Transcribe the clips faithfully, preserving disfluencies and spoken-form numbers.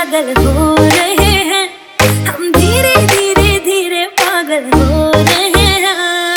पागल हो रहे हैं, हम धीरे धीरे धीरे पागल हो रहे हैं।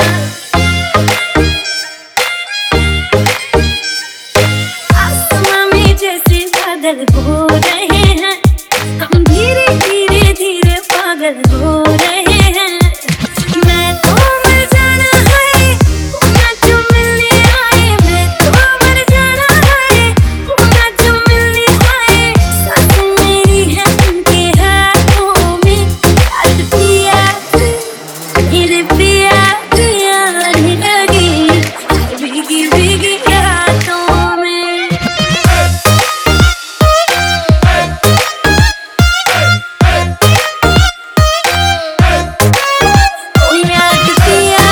आसमां में जैसे बादल हो रहे हैं, हम धीरे धीरे धीरे पागल हो रहे हैं। मैं तो मर जाना है, ना जो मिलने आए, मैं तो मर जाना है, ना जो मिलने आए। सांसें मेरी है उनके हाथों में, याद पिया मेरे पिया आने लगी भीगी भीगी रातों में। ओ याद पिया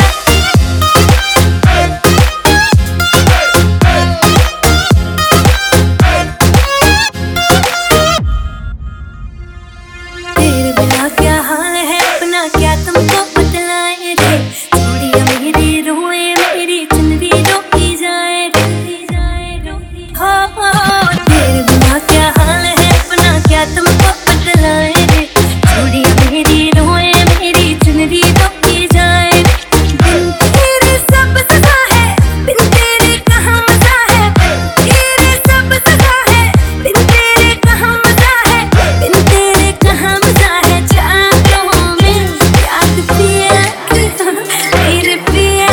तेरे बिना क्या हाल है अपना, क्या तुमको बतलाएं रे। चूड़ियां मेरी रोए, मेरी चुनरी रोकी जाए हो, हो। तेरे बिना क्या हाल है अपना, क्या तुमको बतलाएं रे। चूड़ियां मेरी रोए, मेरी चुनरी रोकी जाए। बिन तेरे सब सजा है, बिन तेरे कहाँ मजा है। बिन तेरे सब सजा है, बिन तेरे कहाँ मजा है। बिन तेरे कहाँ मजा है। चाहतों में याद पिया मेरे पिया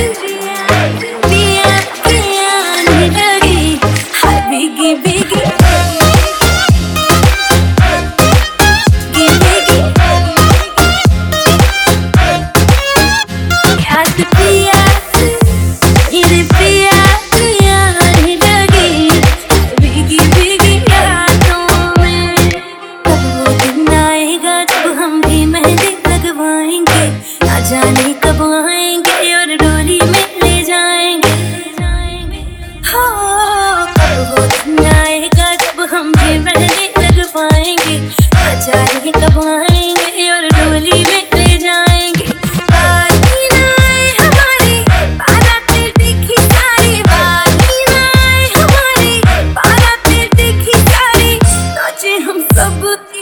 पिया पिया आने लगी हाय भीगी भीगी भीगी याद पिया मेरे पिया पिया आने लगी भीगी भीगी रातों में। कब वो दिन आएगा जब हम भी मेहंदी लगवाएंगे, ना जाने कब आएंगे और डोली में ले जाएंगे हो। कब वो दिन आएगा जब हम भी मेहंदी लगवाएंगे, ना जाने कब आएंगे और डोली में ले जाएंगे। बाकी ना आए हमारी बारातें देखी सारी, बाकी ना आए हमारी बारातें देखी सारी, नाचे हम सब